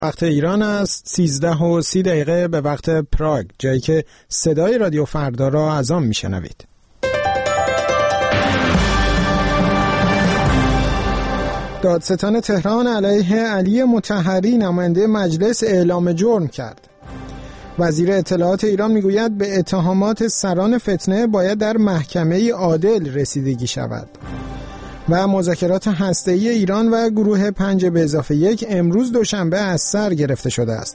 وقت ایران است 13:30 به وقت پراگ، جایی که صدای رادیو فردا را از آن میشنوید. دادستان تهران علیه علی مطهری نماینده مجلس اعلام جرم کرد. وزیر اطلاعات ایران میگوید به اتهامات سران فتنه باید در محکمه عادل رسیدگی شود. و مذاکرات هسته‌ای ایران و گروه 5+1 امروز دوشنبه از سر گرفته شده است.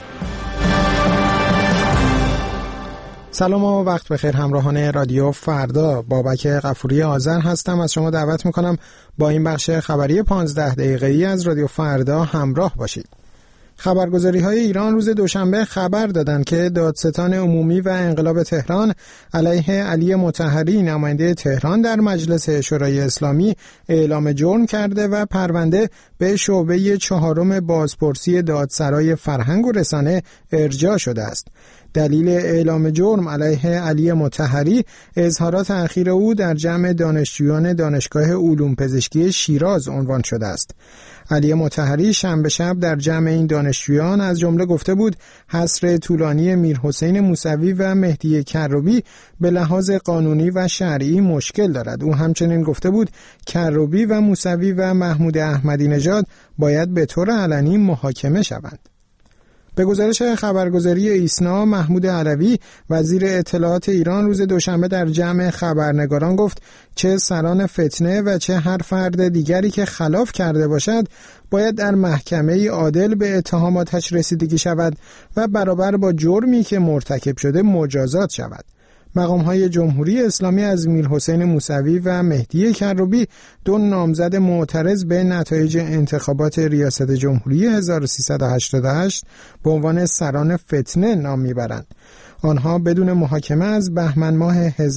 سلام و وقت بخیر همراهان رادیو فردا. بابک غفوری آذر هستم. از شما دعوت میکنم با این بخش خبری 15 دقیقه‌ای از رادیو فردا همراه باشید. خبرگزاری‌های ایران روز دوشنبه خبر دادند که دادستان عمومی و انقلاب تهران علیه علی مطهری نماینده تهران در مجلس شورای اسلامی اعلام جرم کرده و پرونده به شعبه 4 بازپرسی دادسرای فرهنگ و رسانه ارجاع شده است. دلیل اعلام جرم علیه علی مطهری اظهارات اخیر او در جمع دانشجویان دانشگاه علوم پزشکی شیراز عنوان شده است. علی مطهری شنبه شب در جمع این دانشجویان از جمله گفته بود حصر طولانی میرحسین موسوی و مهدی کروبی به لحاظ قانونی و شرعی مشکل دارد. او همچنین گفته بود کروبی و موسوی و محمود احمدی نژاد باید به طور علنی محاکمه شوند. به گزارش خبرگزاری ایسنا، محمود علوی وزیر اطلاعات ایران روز دوشنبه در جمع خبرنگاران گفت چه سران فتنه و چه هر فرد دیگری که خلاف کرده باشد باید در محکمه عادل به اتهاماتش رسیدگی شود و برابر با جرمی که مرتکب شده مجازات شود. مقام‌های جمهوری اسلامی از میرحسین موسوی و مهدی کروبی 2 نامزد معترض به نتایج انتخابات ریاست جمهوری 1388 به عنوان سران فتنه نام میبرند. آنها بدون محاکمه از بهمن ماه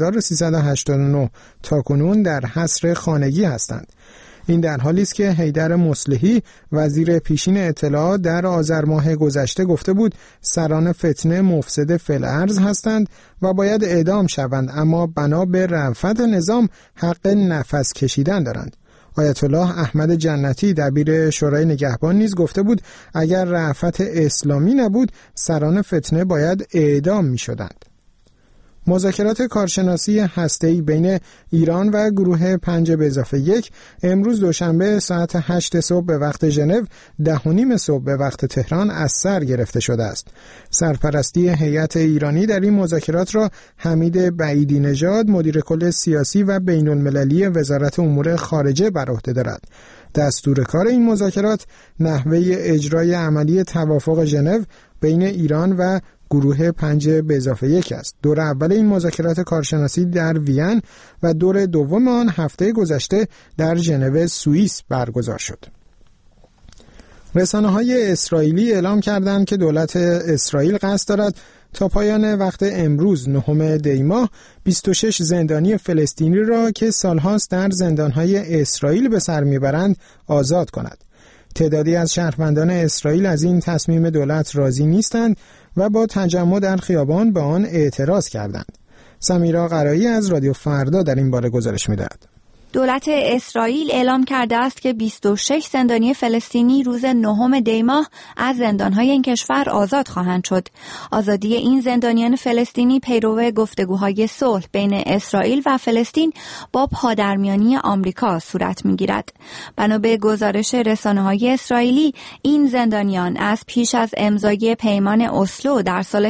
1389 تاکنون در حصر خانگی هستند. این در حالی است که حیدر مصلحی وزیر پیشین اطلاعات در آذر ماه گذشته گفته بود سران فتنه مفسد فی‌الارض هستند و باید اعدام شوند، اما بنا به رأفت نظام حق نفس کشیدن دارند. آیت الله احمد جنتی دبیر شورای نگهبان نیز گفته بود اگر رأفت اسلامی نبود سران فتنه باید اعدام می شدند. مذاکرات کارشناسی هسته‌ای بین ایران و گروه 5+1 امروز دوشنبه ساعت 8 صبح به وقت ژنو 10:30 صبح به وقت تهران از سر گرفته شده است. سرپرستی هیئت ایرانی در این مذاکرات را حمید بعیدی نژاد مدیر کل سیاسی و بین‌المللی وزارت امور خارجه بر عهده دارد. دستور کار این مذاکرات نحوه اجرای عملی توافق ژنو بین ایران و گروه 5+1 است. دور اول این مذاکرات کارشناسی در وین و دور دوم آن هفته گذشته در ژنو سوئیس برگزار شد. رسانه‌های اسرائیلی اعلام کردند که دولت اسرائیل قصد دارد تا پایان وقت امروز 9 دی ماه 26 زندانی فلسطینی را که سالهاست در زندان‌های اسرائیل به سر میبرند آزاد کند. تعدادی از شهروندان اسرائیل از این تصمیم دولت راضی نیستند و با تجمع در خیابان به آن اعتراض کردند. سمیرا قرایی از رادیو فردا در این باره گزارش می‌دهد. دولت اسرائیل اعلام کرده است که 26 زندانی فلسطینی روز 9 دی ماه از زندان‌های این کشور آزاد خواهند شد. آزادی این زندانیان فلسطینی پیرو گفتگوهای صلح بین اسرائیل و فلسطین با پادرمیانی آمریکا صورت می‌گیرد. بنا به گزارش رسانه‌های اسرائیلی، این زندانیان از پیش از امضای پیمان اسلو در سال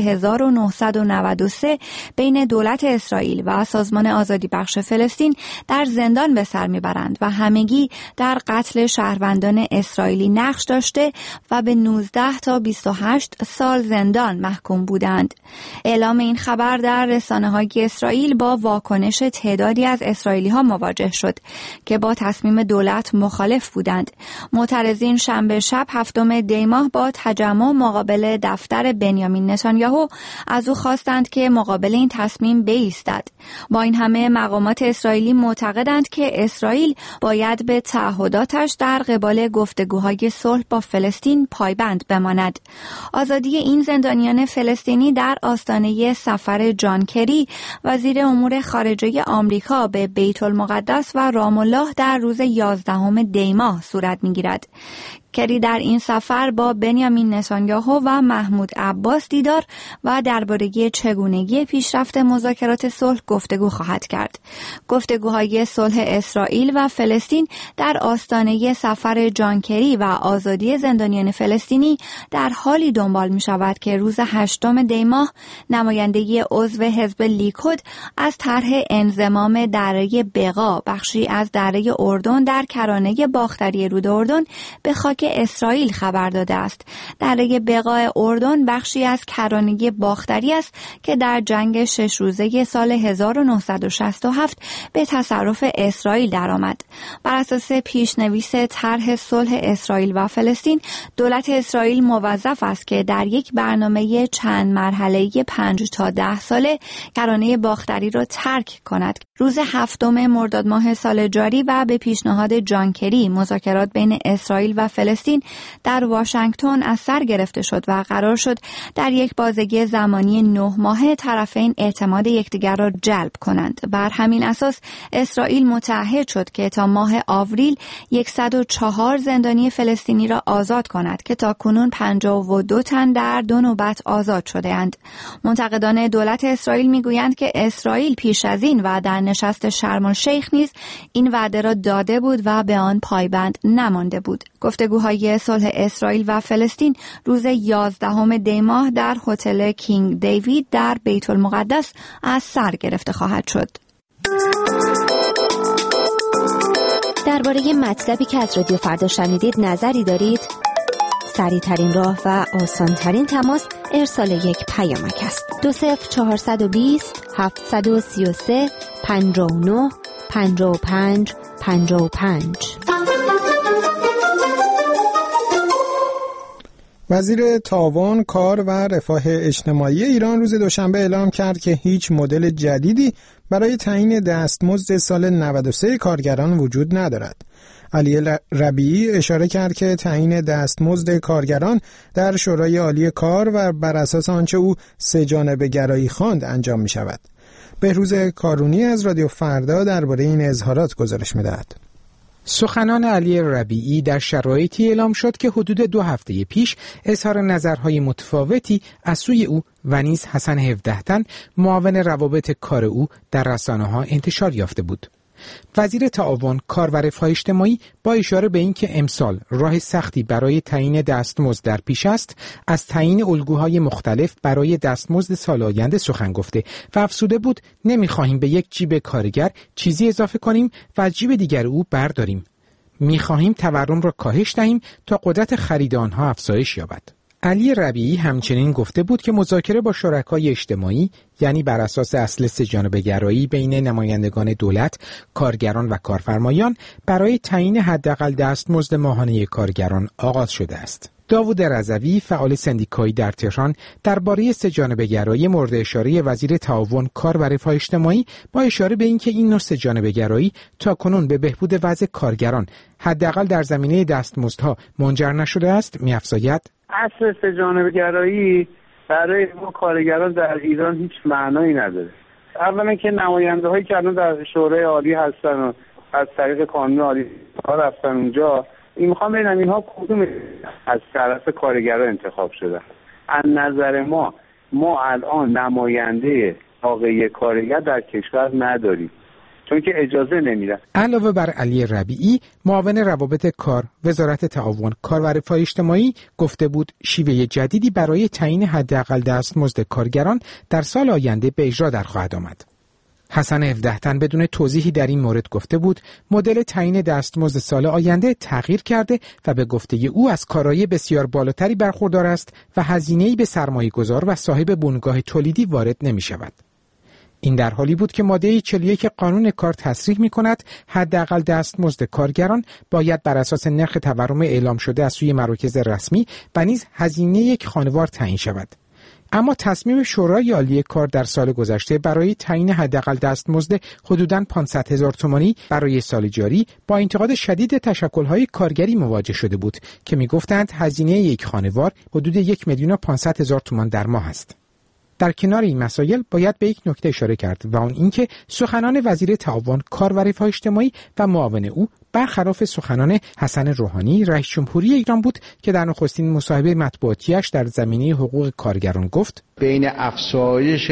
1993 بین دولت اسرائیل و سازمان آزادی بخش فلسطین در زندان به سر میبرند و همگی در قتل شهروندان اسرائیلی نقش داشته و به 19 تا 28 سال زندان محکوم بودند. اعلام این خبر در رسانه‌های اسرائیل با واکنش تعدادی از اسرائیلی‌ها مواجه شد که با تصمیم دولت مخالف بودند. معترضین شنبه شب 7 دی ماه با تجمع مقابل دفتر بنیامین نتانیاهو از او خواستند که مقابل این تصمیم بایستد. با این همه مقامات اسرائیلی معتقدند که اسرائیل باید به تعهداتش در قبال گفتگوهای صلح با فلسطین پایبند بماند. آزادی این زندانیان فلسطینی در آستانه سفر جان کری وزیر امور خارجه آمریکا به بیت المقدس و رام الله در روز 11 دی ماه صورت می‌گیرد. کری در این سفر با بنیامین نتانیاهو و محمود عباس دیدار و درباره چگونگی پیشرفت مذاکرات صلح گفتگو خواهد کرد. گفتگوهای صلح اسرائیل و فلسطین در آستانه سفر جان کری و آزادی زندانیان فلسطینی در حالی دنبال می شود که روز 8 دی ماه نماینده عضو حزب لیکود از طرح انضمام دره بقا، بخشی از دره اردن در کرانه باختری رود اردن، به خاک اسرائیل خبر داده است. دره بقا اردن بخشی از کرانه باختری است که در جنگ 6 روزه سال 1967 به تصرف اسرائیل درآمد. بر اساس پیشنویس طرح صلح اسرائیل و فلسطین، دولت اسرائیل موظف است که در یک برنامه چند مرحله‌ای 5 تا 10 ساله کرانه باختری را ترک کند. روز 7 مرداد ماه سال جاری و به پیشنهاد جان کری مذاکرات بین اسرائیل و فلسطین در واشنگتن از سر گرفته شد و قرار شد در یک بازگی زمانی 9 ماهه طرفین اعتماد یکدیگر را جلب کنند. بر همین اساس اسرائیل متعهد شد که تا ماه آوریل 104 زندانی فلسطینی را آزاد کند که تاکنون 52 تن در 2 نوبت آزاد شده‌اند. منتقدان دولت اسرائیل میگویند که اسرائیل پیش از این و در نشست شرم الشیخ نیز این وعده را داده بود و به آن پایبند نمانده بود. گفتگوهای صلح اسرائیل و فلسطین روز 11 دی ماه در هتل کینگ دیوید در بیت المقدس از سر گرفته خواهد شد. درباره مطلبی که از رادیو فردا شنیدید نظری دارید؟ سریع‌ترین راه و آسان‌ترین تماس ارسال یک پیامک است. 20420 733 59 55 55. وزیر تعاون، کار و رفاه اجتماعی ایران روز دوشنبه اعلام کرد که هیچ مدل جدیدی برای تعیین دستمزد سال 93 کارگران وجود ندارد. علی ربیعی اشاره کرد که تعیین دستمزد کارگران در شورای عالی کار و بر اساس آنچه او سه جانبه گرایی خواند انجام می شود. بهروز کارونی از رادیو فردا درباره این اظهارات گزارش می‌دهد. سخنان علی ربیعی در شرایطی اعلام شد که حدود 2 هفته پیش اظهار نظرهای متفاوتی از سوی او و نیز حسن 17 تن معاون روابط کار او در رسانه‌ها انتشار یافته بود. وزیر تعاون، کار و رفاه اجتماعی با اشاره به اینکه امسال راه سختی برای تعیین دستمزد در پیش است، از تعیین الگوهای مختلف برای دستمزد سال آینده سخن گفته و افزوده بود نمی‌خواهیم به یک جیب کارگر چیزی اضافه کنیم و از جیب دیگر او برداریم. می‌خواهیم تورم را کاهش دهیم تا قدرت خرید آنها افزایش یابد. علی ربیعی همچنین گفته بود که مذاکره با شرکای اجتماعی، یعنی بر اساس اصل سه جانبه گرایی بین نمایندگان دولت، کارگران و کارفرمایان برای تعیین حداقل دستمزد ماهانه کارگران آغاز شده است. داوود رضوی، فعال سندیکایی در تهران، درباره سه جانبه گرایی مورد اشاره وزیر تعاون، کار و رفاه اجتماعی با اشاره به اینکه این نوع سه جانبه گرایی تاکنون به بهبود وضع کارگران حداقل در زمینه دستمزدها منجر نشده است، می‌افزاید اصل سه جانبه گرایی برای ما کارگران در ایران هیچ معنایی نداره. اولا که نماینده هایی که الان در شورای عالی هستن و از طریق قانون عالی کار رفتن اونجا، این میخوام ببینم اینها کدوم از طرف کارگران انتخاب شدن. از نظر ما الان نماینده واقعی کارگر در کشور نداریم، چون که اجازه نمیدن. علاوه بر علی ربیعی، معاون روابط کار، وزارت تعاون، کار و رفاه اجتماعی گفته بود شیوه جدیدی برای تعیین حداقل دستمزد کارگران در سال آینده به اجرا در خواهد آمد. حسن 17 تن بدون توضیحی در این مورد گفته بود مدل تعیین دستمزد سال آینده تغییر کرده و به گفته او از کارایی بسیار بالاتری برخوردار است و هزینه‌ای به سرمایه‌گذار و صاحب بنگاه تولیدی وارد نمی‌شود. این در حالی بود که ماده 41 قانون کار تصریح می‌کند حداقل دستمزد کارگران باید بر اساس نرخ تورم اعلام شده از سوی مراکز رسمی و نیز هزینه یک خانوار تعیین شود. اما تصمیم شورای عالی کار در سال گذشته برای تعیین حداقل دستمزد حدوداً 500,000 تومانی برای سال جاری با انتقاد شدید تشکل‌های کارگری مواجه شده بود که می‌گفتند هزینه یک خانوار حدود 1,500,000 تومان در ماه است. در کنار این مسائل باید به یک نکته اشاره کرد و آن اینکه سخنان وزیر تعاون، کار و رفاه اجتماعی و معاون او برخلاف سخنان حسن روحانی رئیس جمهوری ایران بود که در نخستین مصاحبه مطبوعاتیش در زمینه حقوق کارگران گفت بین افزایش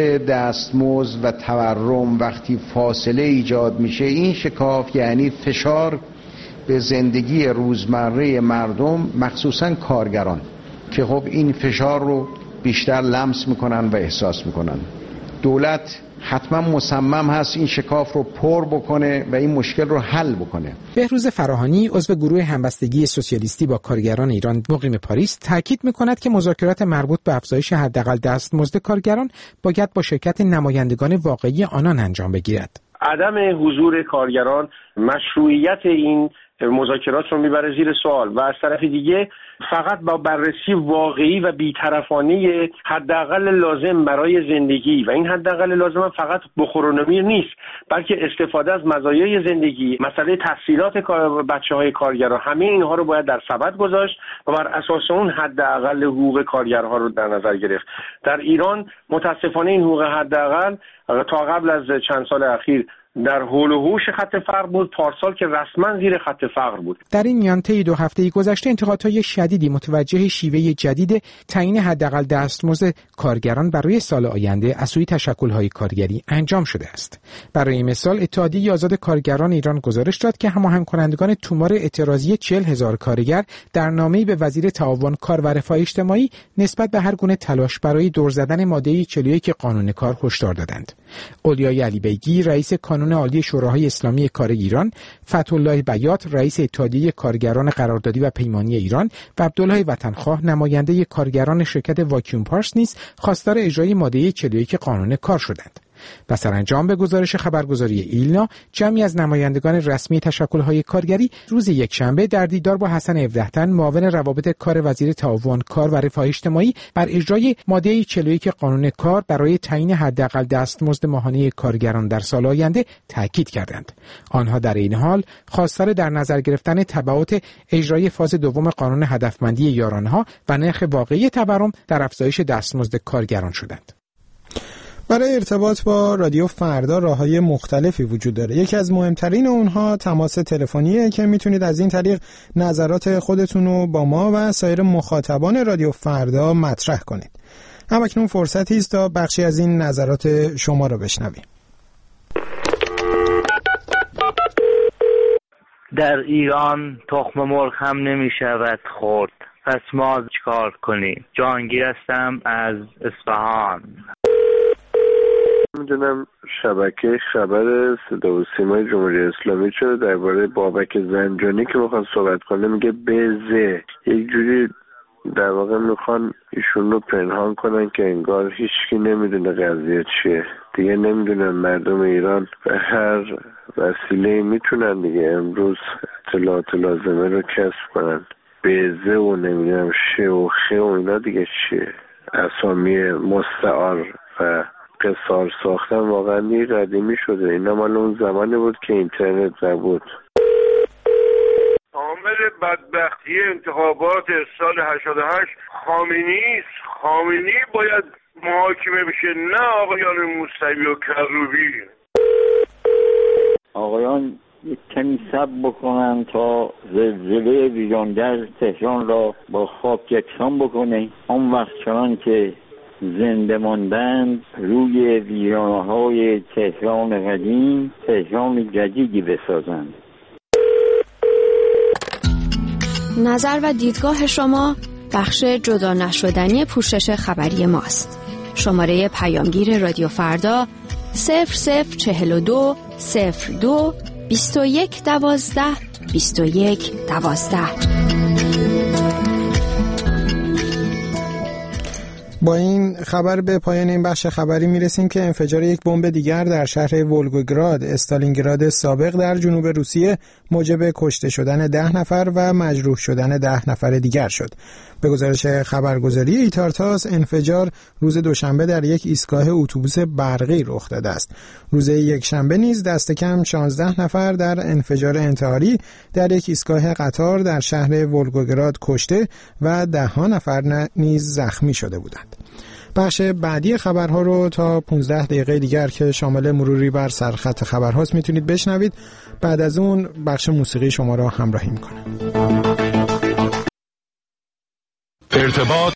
دستمزد و تورم وقتی فاصله ایجاد میشه، این شکاف یعنی فشار به زندگی روزمره مردم، مخصوصا کارگران، که خب این فشار رو بیشتر لمس میکنن و احساس میکنن. دولت حتما مصمم هست این شکاف رو پر بکنه و این مشکل رو حل بکنه. بهروز فراهانی عضو گروه همبستگی سوسیالیستی با کارگران ایران مقیم پاریس تاکید میکند که مذاکرات مربوط به افزایش حداقل دستمزد کارگران باید با شرکت نمایندگان واقعی آنان انجام بگیرد. عدم حضور کارگران مشروعیت این مذاکرات رو میبره زیر سوال و از طرف دیگه فقط با بررسی واقعی و بی‌طرفانه حداقل لازم برای زندگی و این حداقل لازم فقط بخور و نمیر نیست، بلکه استفاده از مزایای زندگی، مسئله تحصیلات بچه‌های کارگران، همه اینها رو باید در سبد گذاشت و بر اساس اون حداقل حقوق کارگرها رو در نظر گرفت. در ایران متاسفانه این حقوق حداقل تا قبل از چند سال اخیر در حول و حوش خط فقر بود، پارسال که رسما زیر خط فقر بود. در این میان طی 2 هفته گذشته انتقادهای شدیدی متوجه شیوه جدید تعیین حداقل دستمزد کارگران برای سال آینده از سوی تشکل‌های کارگری انجام شده است. برای مثال اتحادیه آزاد کارگران ایران گزارش داد که هماهنگ کنندگان تومار اعتراضی 40,000 کارگر در نامه‌ای به وزیر تعاون کار و رفاه اجتماعی نسبت به هر گونه تلاش برای دور زدن ماده 41 قانون کار هشدار دادند. اولیای علی بیگی رئیس کانون عالی شوراهای اسلامی کار ایران، فتح‌الله بیات رئیس اتحادیه کارگران قراردادی و پیمانی ایران و عبدالله وطنخواه نماینده کارگران شرکت واکیوم پارس نیز خواستار اجرای ماده 41 قانون کار شدند. و سرانجام به گزارش خبرگزاری ایلنا جمعی از نمایندگان رسمی تشکل‌های کارگری روز یکشنبه در دیدار با حسن 17 تن معاون روابط کار وزیر تعاون کار و رفاه اجتماعی بر اجرای ماده 41 قانون کار برای تعیین حداقل دستمزد ماهانه کارگران در سال آینده تاکید کردند. آنها در این حال خواستار در نظر گرفتن تبعات اجرای فاز دوم قانون هدفمندی یارانه‌ها و نرخ واقعی تورم در افزایش دستمزد کارگران شدند. برای ارتباط با رادیو فردا راه‌های مختلفی وجود داره. یکی از مهمترین اونها تماس تلفنیه که میتونید از این طریق نظرات خودتون رو با ما و سایر مخاطبان رادیو فردا مطرح کنید. همکنون فرصتی است تا بخشی از این نظرات شما رو بشنویم. در ایران تخم مرغ هم نمیشود خورد. پس ما چیکار کنیم؟ جهانگیر هستم از اصفهان. میدونم شبکه خبر صدا و سیمای جمهوری اسلامی چرا درباره بابک زنجانی که میخوان صحبت کنه میگه بزه، یک جوری در واقع میخوان ایشون رو پنهان کنن که انگار هیچکی نمیدونه قضیه چیه. دیگه نمیدونن مردم ایران به هر وسیله میتونن دیگه امروز اطلاعات لازمه رو کسب کنن. بزه و نمیدونم شه و خه و اینا دیگه چیه؟ اسامی مستعار و قصار ساختن واقعا قدیمی شده. اینا مال اون زمانی بود که اینترنت نبود. عامل بدبختی انتخابات سال 88 خامنه‌ای باید محاکمه بشه، نه آقایان موسوی و کروبی. آقایان یک کمی صبر بکنن تا زلزله ویرانگر تهران را با خاک یکسان بکنه. اون وقت چنان که زنده ماندن روی ویرانه‌های تهران قدیم تهران جدیدی بسازند. نظر و دیدگاه شما بخش جدا نشدنی پوشش خبری ماست. شماره پیامگیر رادیو فردا 0042 02 21 12 21 12. با این خبر به پایان این بخش خبری میرسیم که انفجار یک بمب دیگر در شهر ولگوگراد استالینگراد سابق در جنوب روسیه موجب کشته شدن 10 نفر و مجروح شدن 10 نفر دیگر شد. به گزارش خبرگزاری ایتارتاس انفجار روز دوشنبه در یک ایستگاه اتوبوس برقی رخ داده است. روز یکشنبه نیز دست کم 16 نفر در انفجار انتحاری در یک ایستگاه قطار در شهر ولگوگراد کشته و 10 نفر نیز زخمی شده بودند. بخش بعدی خبرها رو تا 15 دقیقه دیگر که شامل مروری بر سرخط خبرهاست میتونید بشنوید. بعد از اون بخش موسیقی شما را همراهی میکنه. ارتباط